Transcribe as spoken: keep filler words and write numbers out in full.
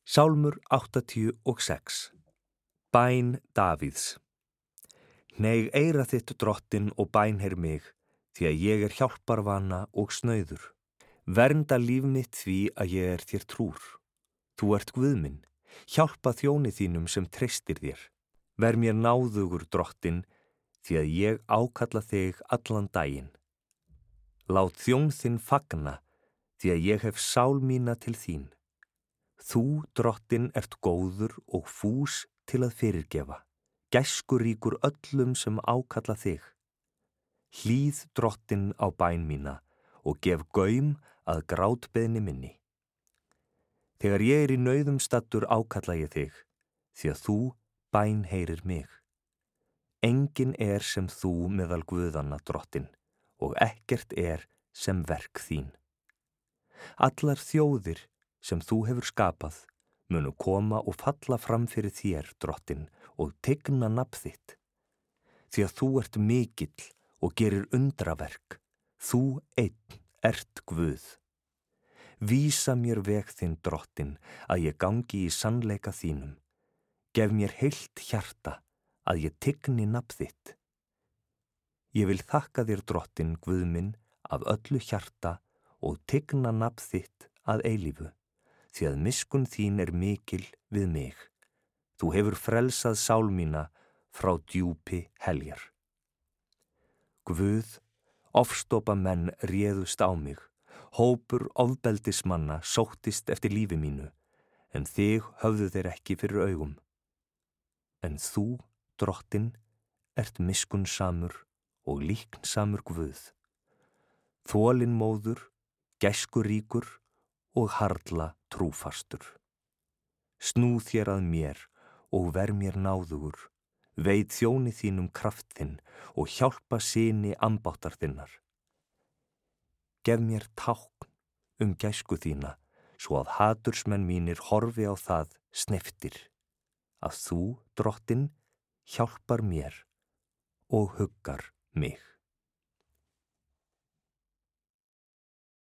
Sálmur áttatíu og sex. Bæn Davíðs. Hneig eyra þitt, Drottinn, og bænheyr mig, því að ég er hjálparvana og snauður. Vernda líf mitt því að ég er þér trúr. Þú ert Guð minn, hjálpa þjóni þínum sem treystir þér. Ver mér náðugur, Drottinn, því að ég ákalla þig allan daginn. Lát þjón þinn fagna, því að ég hef sál mína til þín. Þú, Drottinn, ert góður og fús til að fyrirgefa, gæskuríkur öllum sem ákalla þig. Hlýð, Drottinn, á bæn mína og gef gaum að grátbeiðni minni. Þegar ég er í nauðum staddur ákalla ég þig, því að þú bænheyrir mig. Engin er sem þú meðal guðanna, Drottinn, og ekkert er sem verk þín. Allar þjóðir sem þú hefur skapað munu koma og falla fram fyrir þér, Drottinn, og tigna nafn þitt. Því að þú ert mikill og gerir undraverk, þú einn ert Guð. Vísa mér veg þinn, Drottinn, að ég gangi í sannleika þínum. Gef mér heilt hjarta, að ég tigni nafn þitt. Ég vil þakka þér, Drottinn, Guð minn, af öllu hjarta og tigna nafn þitt að eilífu, því að miskunn þín er mikil við mig. Þú hefur frelsað sál mína frá djúpi heljar. Guð, ofstopa menn réðust á mig, hópur ofbeldismanna sóttist eftir lífi mínu, en þig höfðu þeir ekki fyrir augum. En þú, Drottinn, ert miskunnsamur og líknsamur Guð, þolinmóður, gæskuríkur og harla trúfastur. Snú þér að mér og ver mér náðugur, veit þjóni þínum kraft þinn og hjálpa syni ambáttar þinnar. Gef mér tákn um gæsku þína, svo að hatursmenn mínir horfi á það sneftir, að þú, Drottinn, hjálpar mér og huggar mig.